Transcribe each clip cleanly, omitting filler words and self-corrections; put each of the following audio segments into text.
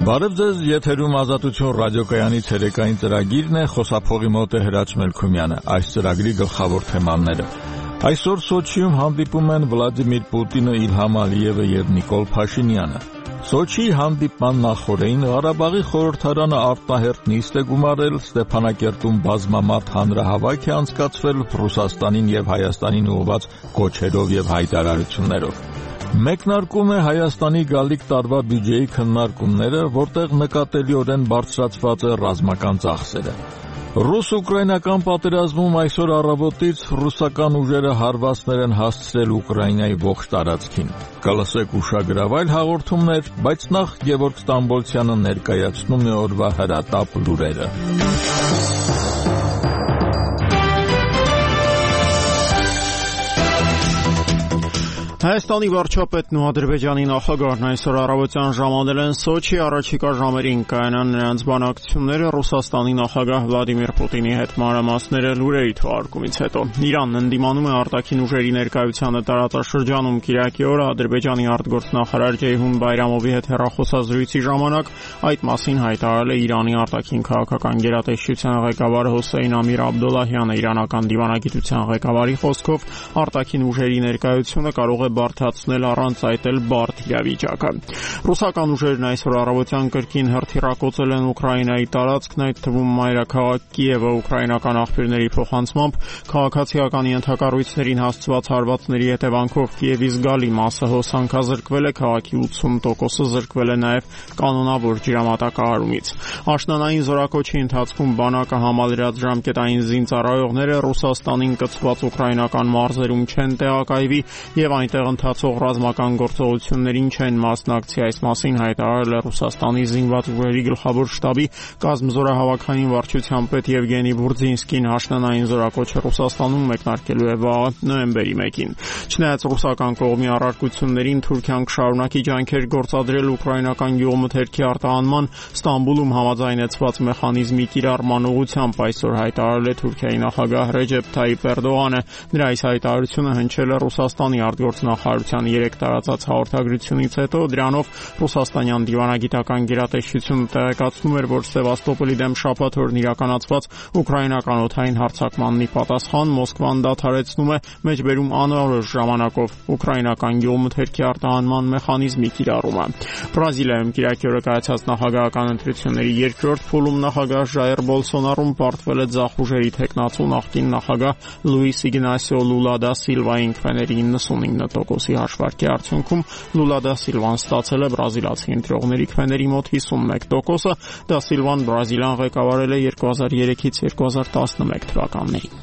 Բարև ձեզ, եթերում Ազատություն ռադիոկայանի ցերեկային ծրագիրն է, խոսափողի մոտ է Հրաչ Մելքումյանը։ Այս ծրագրի գլխավոր թեմաները։ Այսօր Սոչիում հանդիպում են Վլադիմիր Պուտինը, Իլհամ Ալիևը եւ Նիկոլ Փաշինյանը։ Սոչիի հանդիպման նախօրեին Ղարաբաղի խորհրդարանը արտահերթ նիստ է գումարել, Ստեփանակերտում բազմամարդ հանրահավաք է անցկացվել Ռուսաստանին եւ Հայաստանին ուղղված կոչերով եւ հայտարարություններով։ Մեկնարկում է Հայաստանի գալիք տարվա բյուջեի քննարկումները, որտեղ նկատելիորեն բարձրացված է ռազմական ծախսերը։ Ռուս-ուկրաինական պատերազմում այսօր առավոտից ռուսական ուժերը հարվածներ են հասցրել Ուկրաինայի ողջ տարածքին։ Կլսեք ուշագրավայր հաղորդումներ, բայց նախ Գևորգ Ստամբոլցյանը ներկայացնում է օրվա հրատապ լուրերը։ Հայաստանի վարչապետն ու Ադրբեջանի նախագահն այսօր առավոտյան ժամանել են Սոչի, առաջիկա ժամերին կայանան նրանց բանակցությունները Ռուսաստանի նախագահ Վլադիմիր Պուտինի հետ մանրամասները լուրերի թողարկումից հետո։ Իրանն ընդդիմանում է արտաքին ուժերի ներկայությանը տարածաշրջանում Կիրակի օրը Ադրբեջանի արտգործնախարար Ջեյհուն Բայրամովի հետ հեռախոսազրույցի ժամանակ այդ մասին հայտարարել է Իրանի արտաքին քաղաքական գերատեսչության ղեկավար Հոսեյն Ամիր Աբդոլլահյանը։ Իրանական դիվանագիտության ղեկավարի խոսքով արտաքին ուժերի ներկայությունը կարող է բարդացնել առանց այդ էլ բարդ իրավիճակը։ Ռուսական ուժերն այսօր առավոտյան կրկին հրթիռակոծել են Ուկրաինայի տարածքն, այդ թվում մայրաքաղաք Կիևը ուկրաինական աղբյուրների փոխանցմամբ քաղաքացիական ենթակառույցներին հասցված հարվածների հետևանքով Կիևի զգալի մասը հոսանքազրկվել է, քաղաքի 80%-ը զրկվել է նաև կանոնավոր ջրամատակարարումից։ Աշնանային զորակոչի ընթացքում բանակը համալրած ժամկետային զինծառայողները Ռուսաստանին կցված ուկրաինական մարզերում չեն տեղակայվի եւ այնտեղ ընթացող ռազմական գործողություններին չեն մասնակցի, այս մասին հայտարարել է Ռուսաստանի զինված ուժերի գլխավոր շտաբի կազմզորահավաքային վարչության պետ Եվգենի Բուրձինսկին։ Աշնանային զորակոչը Ռուսաստանում մեկնարկելու է վաղը նոյեմբերի 1-ին։ Չնայած ռուսական կողմի առարկություններին Թուրքիան կշարունակի ջանքեր գործադրել ուկրաինական գյուղմթերքի արտահանման, Ստամբուլում համաձայնեցված մեխանիզմի կիրառման ուղղությամբ այսօր հայտարարել է Թուրքիայի նախագահ Ռեջեփ Թայիփ Էրդողանը։ Նրա այս հայտարարությունը հնչել է Ռուսաստանի արտգործնախարարության 3 տարածած հաղորդագրությունից հետո։ Դրանով ռուսաստանյան դիվանագիտական գերատեսչությունը տեղեկացնում էր, որ Սևաստոպոլի դեմ շաբաթօրն իրականացված ուկրաինական օդային հարձակմանն ի պատասխան Մոսկվան դադարեցնում է մեջբերում անորոշ ժամանակով ուկրաինական գյուղմթերքի արտահանման մեխանիզմի կիրառումը։ Բրազիլիայում Կիրակի օրը կայացած նախագահական ընտրությունների երկրորդ փուլում նախագահ Ժայր Բոլսոնարոն պարտվել է ձախ ուժերի թեկնածու նախկին նախագահ Լուիս Իգնասիո Լուլա դա Սիլվային քվեների 99%-ի հաշվարկի արդյունքում Լուլա դա Սիլվան ստացել է բրազիլացի ընտրողների քվեների մոտ 51%-ը։ Դա Սիլվան Բրազիլիան ղեկավարել է 2003-ից 2011 թվականներին։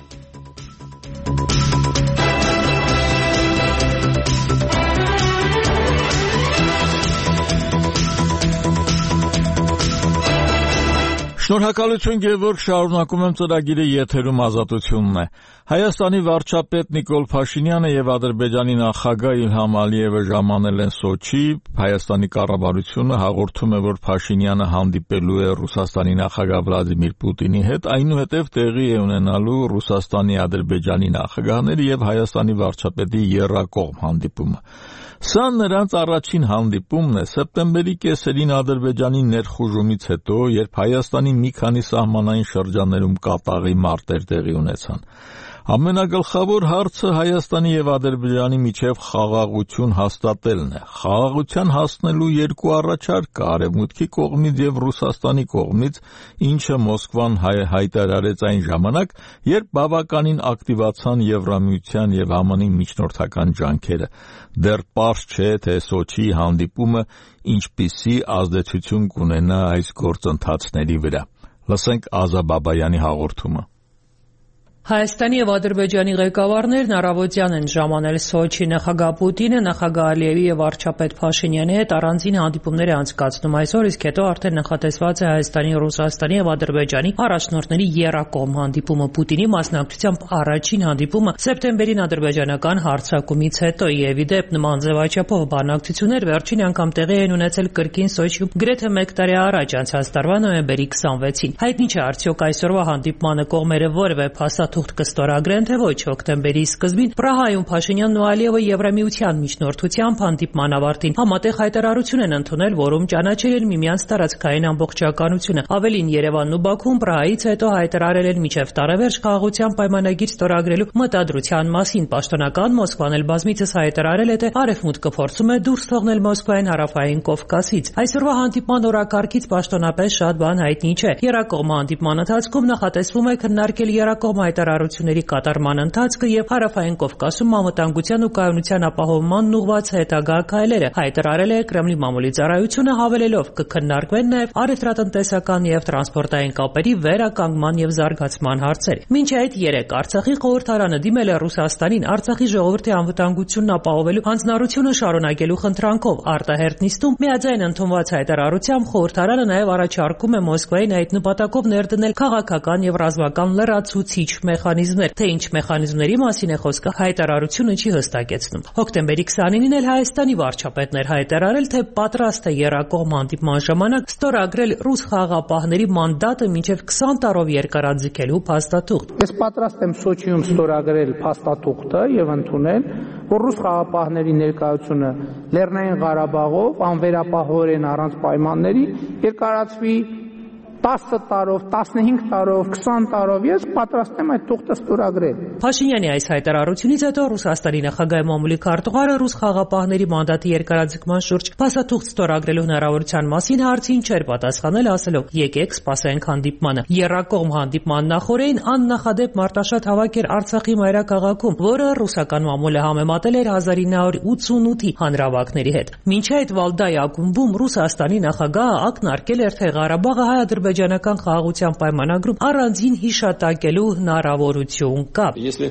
Շնորհակալություն Գևորգ, շարունակում եմ ծրագիրը, եթերում Ազատությունն է։ Հայաստանի վարչապետ Նիկոլ Փաշինյանը եւ Ադրբեջանի նախագահ Իլհամ Ալիևը ժամանել են Սոչի։ Հայաստանի կառավարությունը հաղորդում է, որ Փաշինյանը հանդիպելու է Ռուսաստանի նախագահ Վլադիմիր Պուտինի հետ, այնուհետև տեղի է ունենալու Ռուսաստանի, Ադրբեջանի նախագահների եւ Հայաստանի վարչապետի եռակողմ հանդիպումը։ Սա նրանց առաջին հանդիպումն է սեպտեմբերի կեսերին Ադրբեջանի ներխուժումից հետո, երբ Հայաստանի մի քանի սահմանային շրջաններում կատաղի մարտեր տեղի ունեցան։ Ամենագլխավոր հարցը Հայաստանի եւ Ադրբեջանի միջև խաղաղություն հաստատելն է։ Խաղաղության հասնելու երկու առաջարկ կա Արևմուտքի կողմից եւ Ռուսաստանի կողմից, ինչը Մոսկվան հայտարարեց այն ժամանակ, երբ բավականին ակտիվացան Եվրամիության եւ ԱՄՆ-ի միջնորդական ջանքերը։ Դեռ պարզ չէ, թե Սոչիի հանդիպումը ինչպիսի ազդեցություն կունենա այս գործընթացների վրա։ Լսենք Ազա Բաբայանի հաղորդումը։ Հայաստանի եւ Ադրբեջանի ղեկավարներն առավոտյան են ժամանել Սոչի։ Նախագահ Պուտինը նախագահ Ալիևի եւ վարչապետ Փաշինյանի հետ առանձին հանդիպումներ է անցկացնում այսօր, իսկ հետո արդեն նախատեսված է Հայաստանի, Ռուսաստանի եւ Ադրբեջանի առաջնորդների եռակողմ հանդիպումը։ Պուտինի մասնակցությամբ առաջին հանդիպումը սեպտեմբերին ադրբեջանական հարձակումից հետո եւ ի դեպ նման ձևաչափով բանակցություններ վերջին անգամ տեղի են ունեցել կրկին Սոչիում գրեթե 1 տարի առաջ, անցած տարվա նոյեմբերի 26-ին։ Հայտնի չէ արդյոք այսօրվա հանդիպմանը կողմերը որևէ փաստաթուղթ փաստաթուղթ կստորագրեն, թե ոչ։ Հոկտեմբերի սկզբին Պրահայում Փաշինյանն ու Ալիևը Եվրամիության միջնորդությամբ հանդիպման ավարտին համատեղ հայտարարություն են ընդունել, որում ճանաչել են միմյանց տարածքային ամբողջականությունը։ Ավելին, Երևանն ու Բաքուն Պրահայից հետո հայտարարել են մինչև տարեվերջ խաղաղության պայմանագիր ստորագրելու մտադրության մասին։ Պաշտոնական Մոսկվան էլ բազմիցս հայտարարել է, թե Արևմուտքը փորձում է դուրս թողնել Մոսկվային հարավային Կովկասից։ Այսօրվա հանդիպման օրակարգից պաշտոնապես շատ բան հայտնի չէ։ Երկկողմ հանդիպման ընթացքում նախատեսվում է քննարկել երկկողմ հայտարարությունների կատարման ընթացքը եւ հարավային Կովկասում անվտանգության ու կայունության ապահովմանն ուղղված հետագա քայլերը, հայտարարել է Կրեմլի մամուլի ծառայությունը, հավելելով կքննարկվեն նաեւ առևտրատնտեսական եւ տրանսպորտային կապերի վերականգնման եւ զարգացման հարցեր։ Մինչ այդ երեկ Արցախի խորհրդարանը դիմել է Ռուսաստանին Արցախի ժողովրդի անվտանգությունն ապահովելու հանձնառությունը շարունակելու խնդրանքով։ Արտահերթ նիստում միաձայն ընդունված հայտարարությամբ խորհրդարանը նաեւ առաջարկում է Մոսկվային այդ նպատակով ներդնել քաղաքական եւ ռազմական լրացուցիչ մեխանիզմներ։ Թե ինչ մեխանիզմների մասին է խոսքը, հայտարարությունը չի հստակեցնում։ Հոկտեմբերի 29-ին էլ Հայաստանի վարչապետն էր հայտարարել, թե պատրաստ է երկկողմ հանդիպման ժամանակ ստորագրել ռուս խաղաղապահների մանդատը մինչև 20 տարով երկարաձգելու փաստաթուղթ։ Ես պատրաստ եմ Սոչիում ստորագրել փաստաթուղթը եւ ընդունել, որ ռուս խաղաղապահների ներկայությունը Լեռնային Ղարաբաղով անվերապահորեն առանց պայմանների երկարացվի 10 տարով, 15 տարով, 20 տարով, ես պատրաստ եմ այդ թուղթը ստորագրել։ Փաշինյանի այս հայտարարությունից հետո Ռուսաստանի նախագահի մամուլի քարտուղարը ռուս խաղաղապահների մանդատի երկարաձգման շուրջ փաստաթուղթ ստորագրելու հնարավորության մասին հարցին չէր պատասխանել, ասելով՝ եկեք սպասենք հանդիպմանը։ Երկկողմ հանդիպման նախօրեին աննախադեպ մարտաշատ հավաք էր Արցախի մայրաքաղաքում, որը ռուսական մամուլը համեմատել էր 1988-ի հանրավակների հետ։ Մինչ այդ Վալդայի ակումբում Ռուսաստանի նախագահը ակնարկել էր, թե Ղարաբաղը հայ-ադրբեջանական խաղաղության պայմանագրում առանձին հիշատակելու հնարավորություն կա։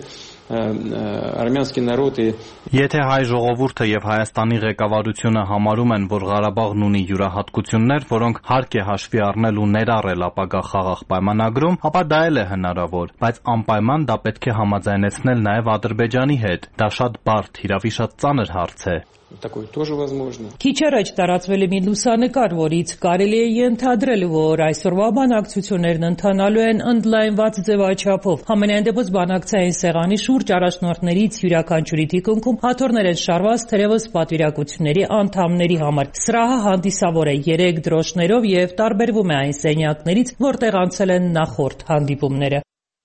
Եթե հայ ժողովուրդը եւ Հայաստանի ղեկավարությունը համարում են, որ Ղարաբաղն ունի յուրահատկություններ, որոնք հարկ է հաշվի առնել ու ներառել ապագա խաղաղ պայմանագրում, ապա դա էլ է հնարավոր, բայց անպայման դա պետք է համաձայնեցնել նաեւ Ադրբեջանի հետ։ Դա շատ բարդ, հիրավի շատ ծանր հարց է։ Քիչ առաջ տարածվել է մի լուսանկար, որից կարելի է ենթադրել, որ այսօրվա բանակցություններն ընթանալու են ընդլայնված ձևաչափով։ Համենայն դեպս բանակցային սեղանի շուրջ առաջնորդներից յուրաքանչյուրի թիկունքում հաթոռներ են շարված թերևս պատվիրակությունների անդամների համար։ Սրահը հանդիսավոր է 3 դրոշներով եւ տարբերվում է այն սենյակներից, որտեղ անցել են նախորդ հանդիպումները։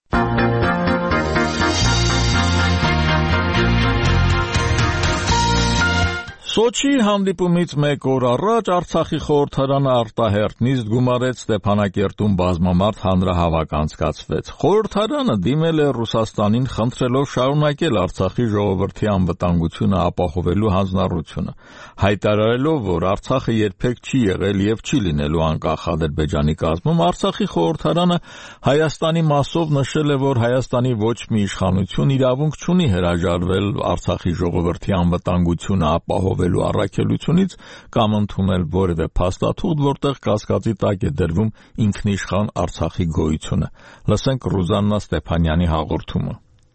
Սոչի հանդիպումից մեկ օր առաջ Արցախի խորհրդարանը արտահերթ նիստ գումարեց Ստեփանակերտում բազմամարդ հանրահավաք անցկացվեց։ Խորհրդարանը դիմել է Ռուսաստանին խնդրելով շարունակել Արցախի ժողովրդի անվտանգությունը ապահովելու հանձնառությունը, հայտարարելով, որ Արցախը երբեք չի եղել եւ չի լինելու անկախ Ադրբեջանի կազմում, Արցախի խորհրդարանը Հայաստանի մասով նշել է, որ Հայաստանի ոչ մի իշխանություն իրավունք չունի հրաժարվել Արցախի ժողովրդի անվտանգությունը ապահովելու առաքելությունից կամ ընդունել որևէ փաստաթուղթ, որտեղ կասկածի տակ է դրվում ինքնիշխան Արցախի գոյությունը։ Լսենք Ռուզաննա Ստեփանյանի հաղորդումը։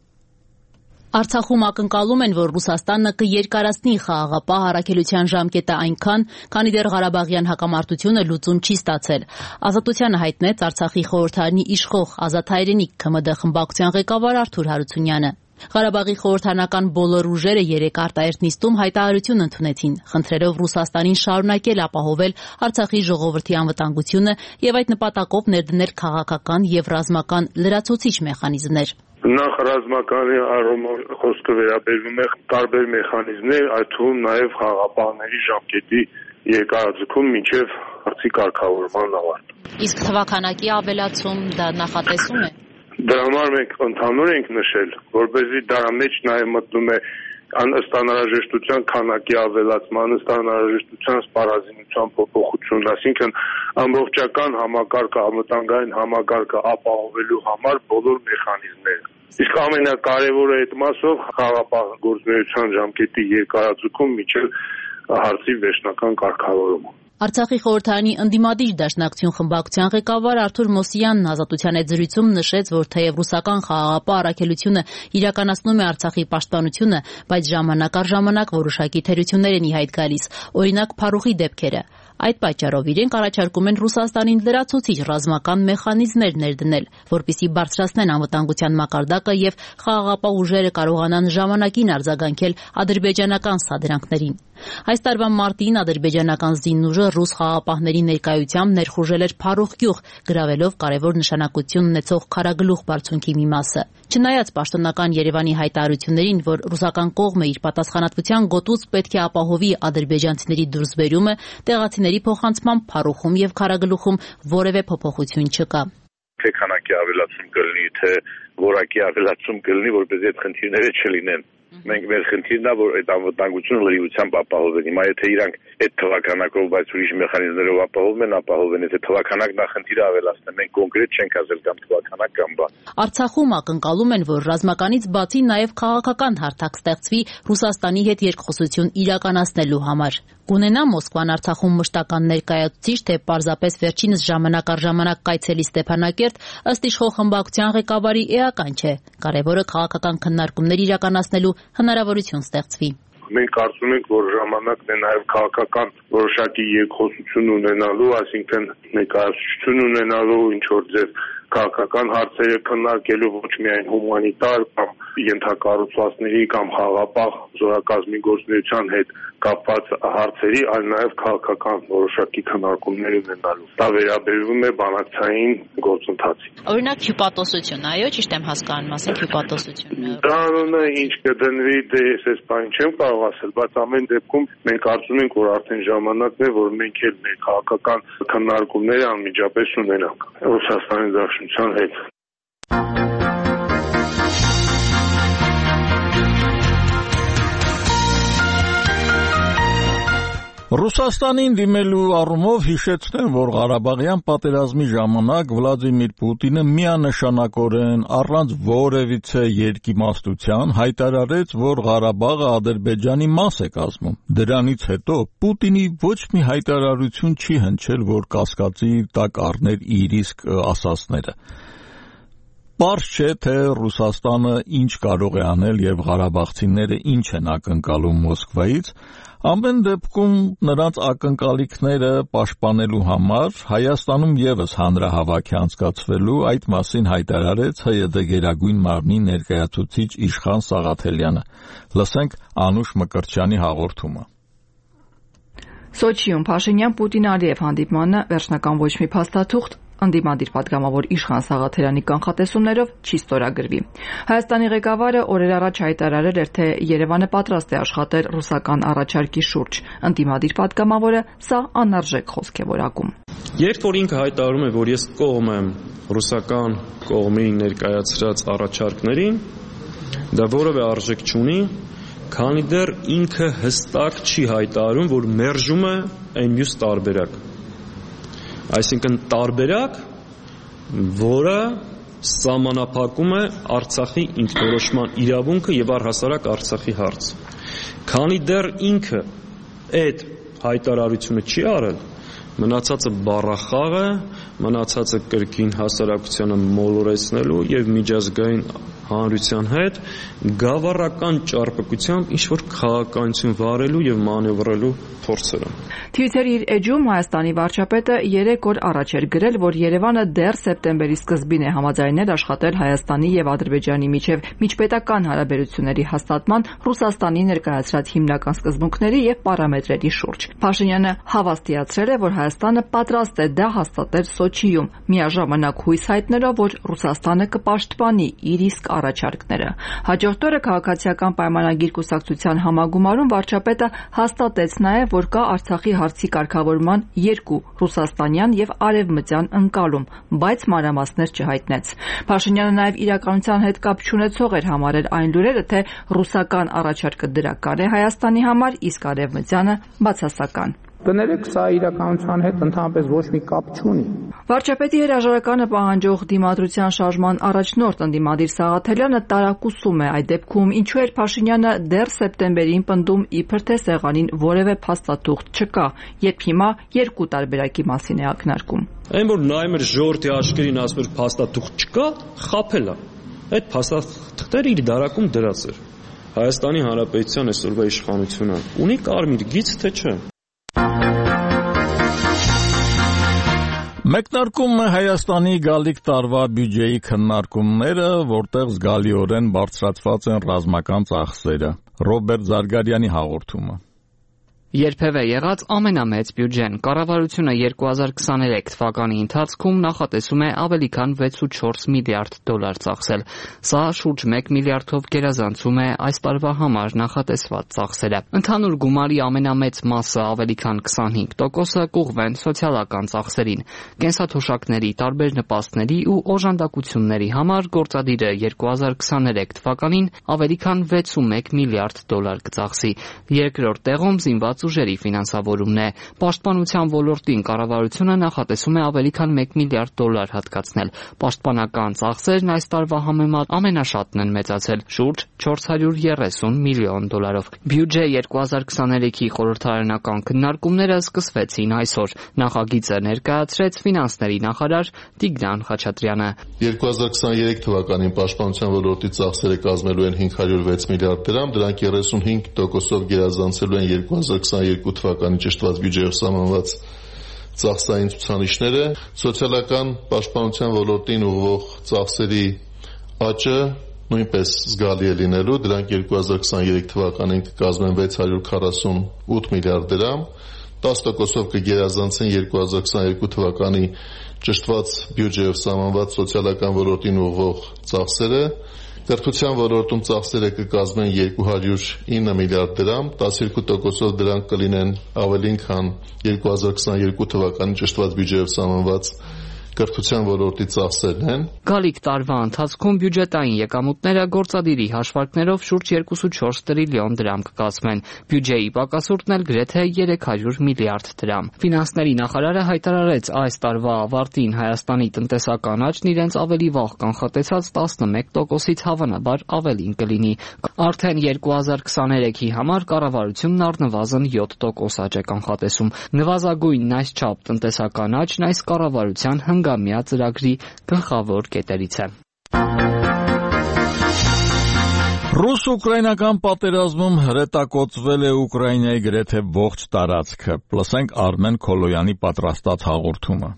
Արցախում ակնկալում են, որ Ռուսաստանը կերկարացնի խաղաղապահ առաքելության ժամկետը այնքան, քանի դեռ Ղարաբաղյան հակամարտությունը լուծում չի ստացել։ Ազատությանը հայտնեց Արցախի խորհրդարանի իշխող Ազատ հայրենիք ՔՄԴ խմբակցության ղեկավար Արթուր Հարությունյանը։ Ղարաբաղի խորհրդարանական բոլոր ուժերը երեկ արտահերթ նիստում հայտարարություն ընդունեցին, խնդրելով Ռուսաստանին շարունակել ապահովել Արցախի ժողովրդի անվտանգությունը եւ այդ նպատակով ներդնել քաղաքական եւ ռազմական լրացուցիչ մեխանիզմներ։ Նախ ռազմականի առումով խոսքը վերաբերում է տարբեր մեխանիզմներ, այդ թվում նաև խաղաղապահների ժամկետի երկարաձգում մինչև հարցի կարգավորման ավարտ։ Իսկ թվականակի ավելացում դա նախատեսում է։ Դրա համար մենք ընդհանուր ենք նշել, որպեսզի դրա մեջ նաև մտնում է ըստ անհրաժեշտության քանակի ավելացման, ըստ անհրաժեշտության սպառազինության փոփոխություն, այսինքն ամբողջական համակարգը, անվտանգային համակարգը ապահովելու համար բոլոր մեխանիզմները։ Իսկ ամենակարևորը այդ մասով խաղաղապահ գործունեության ժամկետի երկարաձգում մինչև հարցի վերջնական կարգավորումը։ Արցախի խորհրդարանի ընդդիմադիր դաշնակցություն խմբակցության ղեկավար Արթուր Մոսյանն Ազատության այդ զրույցում նշեց, որ թեև ռուսական խաղաղապահ առաքելությունը իրականացնում է Արցախի պաշտպանությունը, բայց ժամանակ առ ժամանակ որոշակի թերություններ են ի հայտ գալիս, օրինակ Փարուխի դեպքերը։ Այդ պատճառով իրենք առաջարկում են Ռուսաստանին լրացուցիչ ռազմական մեխանիզմներ ներդնել, որպեսզի բարձրացնեն անվտանգության մակարդակը եւ խաղաղապահ ուժերը կարողանան ժամանակին արձագանքել ադրբեջանական սադրանքներին։ Այս տարվա մարտին ադրբեջանական զինուժը ռուս խաղաղապահների ներկայությամբ ներխուժել էր Փարուխ գյուղ, գրավելով կարևոր նշանակություն ունեցող Քարագլուխ բարձունքի մի մասը։ Չնայած պաշտոնական Երևանի հայտարարություններին, որ ռուսական կողմը իր պատասխանատվության գոտուց պետք է ապահովի ադրբեջանցիների դուրսբերումը, տեղացիների փոխանցմամբ Փարուխում եւ Քարագլուխում որևէ փոփոխություն չկա։ Թե քանակի ավելացում կլինի, թե որակի ավելացում կլինի, որպեսզի այդ խնդիրները չլինեն։ Մենք մեր խնդիրն է, որ այդ անվտանգությունը լրիվությամբ ապահովեն։ Հիմա եթե իրանք այդ թվականակով, բայց ուրիշ մեխանիզմներով ապահովեն, եթե թվականակն է խնդիրը ավելացնեն, մենք կոնկրետ չենք ասել կամ թվականակ կամ բան։ Արցախում ակնկալում են, որ ռազմականից բացի նաև քաղաքական հարթակ ստեղծվի Ռուսաստանի հետ երկխոսություն իրականացնելու համար։ Կունենա Մոսկվան Արցախում մշտական ներկայացուցիչ, թե պարզապես վերջինս ժամանակ առ ժամանակ կայցելի Ստեփանակերտ, ըստ իշխող խմբակցության ղեկավարի էական չէ։ Կարևորը քաղաքական քննարկումներ իրականացնելու հնարավորություն ստեղծվի։ Մենք կարծում ենք, որ ժամանակն է նաև քաղաքական որոշակի երկխոսություն ունենալու, այսինքն ներկայացություն ունենալու, ինչ որ ձև քաղաքական հարցերը քննարկելու, ոչ միայն հումանիտար կամ ենթակառուցվածքների կամ խաղաղապահ զորակազմի գործունեության հետ կապված հարցերի, այլ նաև քաղաքական որոշակի քննարկումներ ունենալու։ Դա վերաբերվում է բանակցային գործընթացին։ Օրինակ հյուպատոսություն, այո, ճիշտ եմ հասկանում, ասենք հյուպատոսություն։ Դրանոնը ինչ կդնվի, դե ես այս բան չեմ կարող ասել, բայց ամեն դեպքում մենք կարծում ենք, որ արդեն ժամանակն է, որ մենք էլ մեր քաղաքական քննարկումները անմիջապես ունենանք Ռուսաստանի Դաշնության հետ։ Ռուսաստանին դիմելու առումով հիշեցնեմ, որ Ղարաբաղյան պատերազմի ժամանակ Վլադիմիր Պուտինը միանշանակորեն առանց որևիցե երկիմաստության հայտարարեց, որ Ղարաբաղը Ադրբեջանի մաս է կազմում։ Դրանից հետո Պուտինի ոչ մի հայտարարություն չի հնչել, որ կասկածի տակ առներ իր իսկ ասածները։ Պարզ չէ, թե Ռուսաստանը ինչ կարող է անել եւ ղարաբաղցիները ինչ են ակնկալում Մոսկվայից։ Ամեն դեպքում նրանց ակնկալիքները պաշտպանելու համար Հայաստանում եւս հանրահավաք է անցկացվելու, այդ մասին հայտարարեց ՀՅԴ Գերագույն մարմնի ներկայացուցիչ Իշխան Սաղաթելյանը։ Լսենք Անուշ Մկրտչյանի հաղորդումը։ Սոչիում Փաշինյան-Պուտին-Ալիև հանդիպմանը վերջնական ոչ մի փաստաթուղթ ընդդիմադիր պատգամավոր Իշխան Սաղաթելյանի կանխատեսումներով չի ստորագրվի։ Հայաստանի ղեկավարը օրեր առաջ հայտարարել էր, թե Երևանը պատրաստ է աշխատել ռուսական առաջարկի շուրջ։ Ընդդիմադիր պատգամավորը սա անարժեք խոսք է որակում։ Երբ որ ինքը հայտարարում է, որ ես կողմ եմ ռուսական կողմի ներկայացրած առաջարկներին, դա որևէ արժեք չունի, քանի դեռ ինքը հստակ չի հայտարարում, որ մերժում է այն մյուս տարբերակ։ Այսինքն տարբերակ, որը սահմանափակում է Արցախի ինքնորոշման իրավունքը եւ առհասարակ Արցախի հարցը։ Քանի դեռ ինքը այդ հայտարարությունը չի արել, մնացածը բառախաղ է, մնացածը կրկին հասարակությանը մոլորեցնելու եւ միջազգային հանրության հետ գավառական ճարպկությամբ ինչ-որ քաղաքականություն վարելու եւ մանևրելու փորձերը։ Թվիթերի իր էջում Հայաստանի վարչապետը 3 օր առաջ էր գրել, որ Երևանը դեռ սեպտեմբերի սկզբին է համաձայնել աշխատել Հայաստանի եւ Ադրբեջանի միջև միջպետական հարաբերությունների հաստատման Ռուսաստանի ներկայացրած հիմնական սկզբունքների եւ պարամետրերի շուրջ։ Փաշինյանը հավաստիացրել է, որ Հայաստանը պատրաստ է դա հաստատել Սոչիում, միաժամանակ հույս հայտնելով, որ Ռուսաստանը կպաշտպանի իր իսկ առաջարկները։ Հաջորդ օրը քաղաքացիական պայմանագիր կուսակցության համագումարում վարչապետը հաստատեց նաև, որ կա Արցախի հարցի կարգավորման 2 ռուսաստանյան եւ արևմտյան ընկալում, բայց մանրամասներ չհայտնեց։ Փաշինյանը նաև իրականության հետ կապ չունեցող էր համարել այն լուրերը, թե ռուսական առաջարկը դրական է Հայաստանի համար, իսկ արևմտյանը բացասական։ Կներեք, սա իրականության հետ ընդհանրապես ոչ մի կապ չունի։ Վարչապետի հրաժարականը պահանջող դիմադրության շարժման առաջնորդ ընդդիմադիր Սաղաթելյանը տարակուսում է այդ դեպքում, ինչու էր Փաշինյանը դեռ սեպտեմբերին պնդում, իբր թե սեղանին որևէ փաստաթուղթ չկա, երբ հիմա 2 տարբերակի մասին է ակնարկում։ Այն որ նայում էր ժողովրդի աչքերին, ասում էր փաստաթուղթ չկա, խաբել է։ Այդ փաստաթղթերը իր դարակում դրած էր։ Հայաստանի Հանրապետության այսօրվա իշխանությունը ունի կարմիր գիծ, թե չէ։ Մեկնարկում է Հայաստանի գալիք տարվա բյուջեի քննարկումները, որտեղ զգալիորեն բարձրացված են ռազմական ծախսերը։ Ռոբերտ Զարգարյանի հաղորդումը։ Երբևէ եղած ամենամեծ բյուջեն կառավարությունը 2023 թվականի ընթացքում նախատեսում է ավելի քան 6.4 միլիարդ դոլար ծախսել։ Սա շուրջ 1 միլիարդով գերազանցում է այս տարվա համար նախատեսված ծախսերը։ Ընդհանուր գումարի ամենամեծ մասը ավելի քան 25%-ը կուղվեն սոցիալական ծախսերին։ Կենսաթոշակների, տարբեր նպաստների ու օժանդակությունների համար գործադիրը 2023 թվականին ավելի քան 61 միլիարդ դոլար կծախսի։ Երկրորդ տեղում զինված ուժերի ֆինանսավորումն է։ Պաշտպանության ոլորտին կառավարությունը նախատեսում է ավելի քան 1 միլիարդ դոլար հատկացնել։ Պաշտպանական ծախսերն այս տարվա համեմատ ամենաշատն են մեծացել՝ շուրջ 430 միլիոն դոլարով։ Բյուջե 2023-ի խորհրդարանական քննարկումները սկսվեցին այսօր։ Նախագիծը ներկայացրեց ֆինանսների նախարար Տիգրան Խաչատրյանը։ 2023 թվականին պաշտպանության ոլորտի ծախսերը կազմելու են 506 միլիարդ դրամ, դրանք 35%-ով գերազանցելու են 2022 թվականի ճշտված բյուջեով սահմանված ծախսային ցուցանիշները, սոցիալական պաշտպանության ոլորտին ուղղվող ծախսերի աճը նույնպես զգալի է լինելու, դրանք 2023 թվականին կկազմեն 648 միլիարդ դրամ, 10%-ով կգերազանցեն 2022 թվականի ճշտված բյուջեով սահմանված սոցիալական ոլորտին ուղղվող ծախսերը, կրթության ոլորտում ծախսերը կկազմեն 209 միլիարդ դրամ, 12%-ով դրանք կլինեն ավելին քան 2022 թվականի ճշտված բյուջեով սահմանված կրթության ոլորտի ծախսերն են։ Գալիք տարվա ընթացքում բյուջետային եկամուտները գործադիրի հաշվարկներով շուրջ 2.4 տրիլիոն դրամ կկազմեն։ Բյուջեի պակասուրդն էլ գրեթե 300 միլիարդ դրամ։ Ֆինանսների նախարարը հայտարարեց այս տարվա ավարտին Հայաստանի տնտեսական աճն իրենց ավելի վաղ կանխատեսած 11%-ից հավանաբար ավելին կլինի։ Արդեն 2023-ի համար կառավարությունն առնվազն 7% աճ է կանխատեսում։ Նվազագույնն այսչափ տնտեսական աճն այս կառավարության հնգամյա ծրագրի գլխավոր կետերից է։ Ռուս-ուկրաինական պատերազմում հրետակոծվել է Ուկրաինայի գրեթե ողջ տարածքը։ Լսենք Արմեն Քոլոյանի պատրաստած հաղորդումը։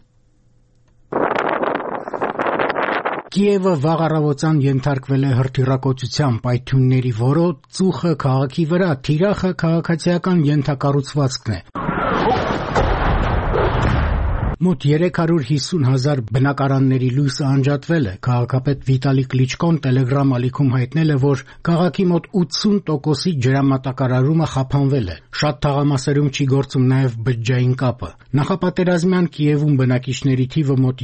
Կիևը վաղ առավոտյան ենթարկվել է հրթիռակոծության պայթյունների որոտ, ծուխը քաղաքի վրա, թիրախը քաղաքացիական ենթակառուցվածքն է։ Մոտ 350,000 բնակարանների լույսը անջատվել է։ Քաղաքապետ Վիտալի Կլիչկոն Telegram ալիքում հայտնել է, որ քաղաքի մոտ 80%-ի ջրամատակարարումը խափանվել է։ Շատ թաղամասերում չի գործում նաև բջջային կապը։ Նախապատերազմյան Կիևում բնակիչների թիվը մոտ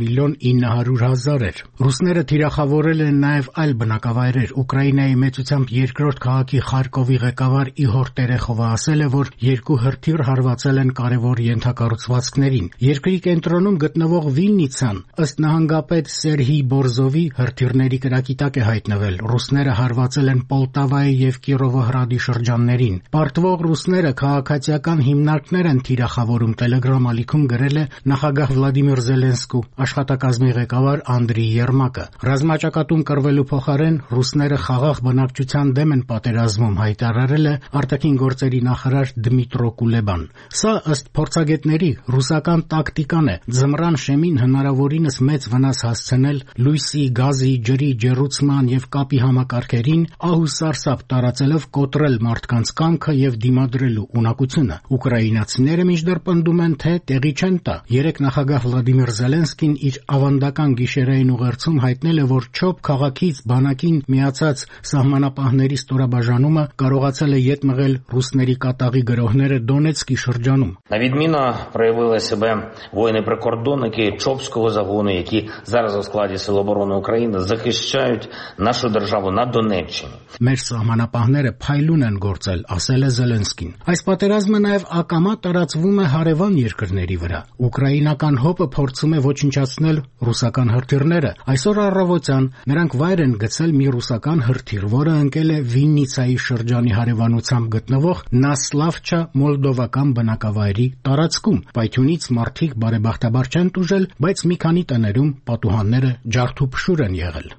2.900,000 էր։ Ռուսները թիրախավորել են նաև այլ բնակավայրեր։ Ուկրաինայի մեծությամբ երկրորդ քաղաքի Խարկովի ղեկավար Իհոր Տերեխովը ասել է, որ 2 հրթիռ հարվածել են կարևոր ենթակառուցվածքներին։ Երկրի կենտրոնում գտնվող Վիլնիցան ըստ նահանգապետ Սերհի Բորզովի հրթիռների կրակի տակ է հայտնվել։ Ռուսները հարվածել են Պոլտավայի եւ Կիրովոհրադի շրջաններին։ Պարտվող ռուսները քաղաքացիական հիմնարկներ են թիրախավորում, Telegram ալիքում գրել է նախագահ Վլադիմիր Զելենսկու աշխատակազմի ղեկավար Անդրի Երմակը։ Ռազմաճակատում կռվելու փոխարեն ռուսները խաղաղ բնակչության դեմ են պատերազմում, հայտարարել է արտաքին գործերի նախարար Դմիտրո Կուլեբան։ Սա ըստ փորձագետների ռուսական տակտիկան է ձմռան շեմին հնարավորինս մեծ վնաս հասցնել լույսի, գազի, ջրի, ջեռուցման եւ կապի համակարգերին, ահուսարսափ տարածելով կոտրել մարդկանց կամքը եւ դիմադրելու ունակությունը։ Ուկրաինացիները մինչդեռ պնդում են, թե տեղի չեն տա։ Երեկ նախագահ Վլադիմիր Զելենսկին իր ավանդական գիշերային ուղերձում հայտնել է, որ Չոփ քաղաքից բանակին միացած սահմանապահների ստորաբաժանումը կարողացել է ետ մղել ռուսների կատաղի գրոհները Դոնեցկի շրջանում։ Проявили себе воїни-прикордонники Чопського загону, які зараз у складі Сил оборони України захищають нашу державу на Донеччині. Մեր սահմանապահները փայլուն են գործել, ասել է Զելենսկին։ Այս պատերազմը նաև ակամա տարածվում է հարևան երկրների վրա։ Ուկրաինական հոպը փորձում է ոչնչացնել ռուսական հրթիռները։ Այսօր առավոտյան նրանք վայր են գցել մի ռուսական հրթիռ, որը ընկել է Վիննիցայի շրջանի հարևանությամբ գտնվող Նասլավչա մոլդովական բնակավայրի տարածքում։ Պայթյունից մարդիկ բարեբախտաբար չեն տուժել, բայց մի քանի տներում պատուհանները ջարդուփշուր են եղել։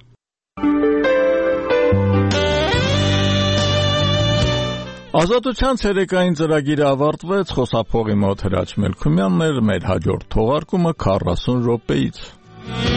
Ազատության ցերեկային ծրագիրը ավարտվեց, խոսափողի մոտ Հրաչ Մելքումյանն էր, մեր հաջորդ թողարկումը 40 րոպեից։